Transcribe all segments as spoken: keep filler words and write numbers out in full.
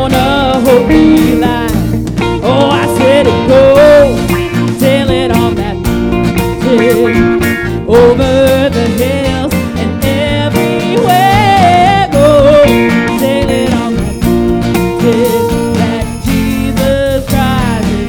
on a holy line. Oh, I said go, tell it on that mountain, over the hills and everywhere. Go, tell it on that mountain, that Jesus Christ is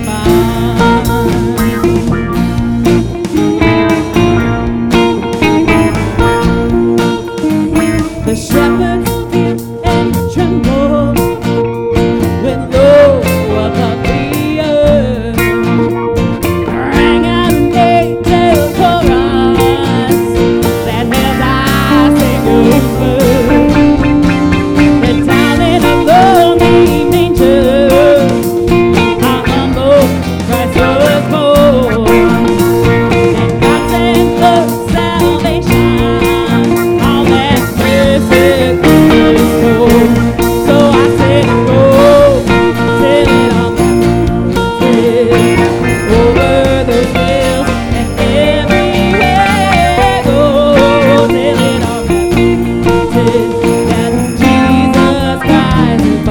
mine. The shepherds fear and tremble when lo above the earth rang out an angel chorus that has our Savior's birth. The darling of lonely manger, our humble Christ was born, and God sent the salvation on that blessed Christmas. So I said, go, tell it on that mountain, over those hills and everywhere. Go, tell it on that mountain, that Jesus Christ is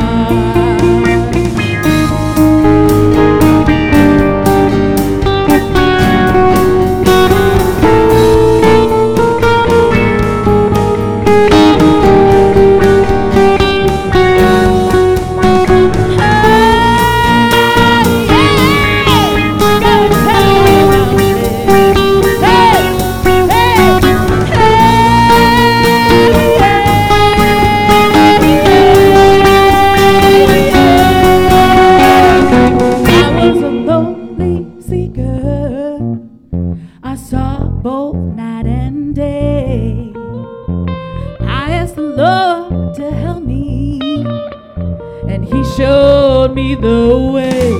I saw both night and day. I asked the Lord to help me, and He showed me the way.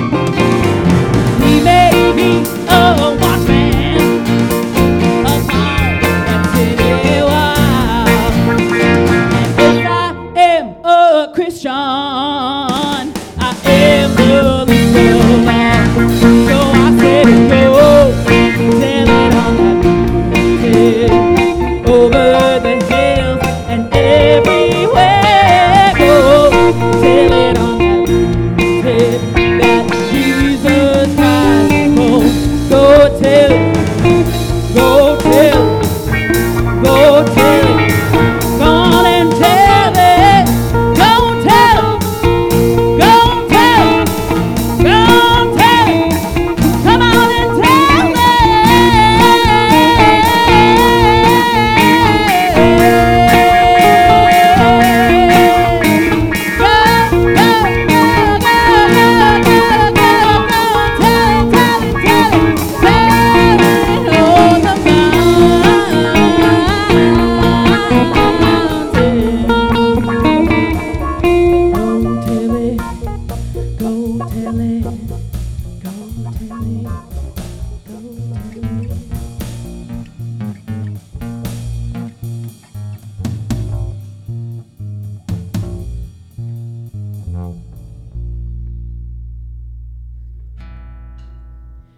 He made me a watchman upon that city wall. And if I am a Christian, I am the least of all. So I said, go, tell it on that mountain, over the hills and everywhere. Go, tell it on that mountain, that Jesus Christ is born. Go tell it, go tell it, go tell it, go on and tell it, go tell it, go tell it, go tell it, come on and tell it. Thank you.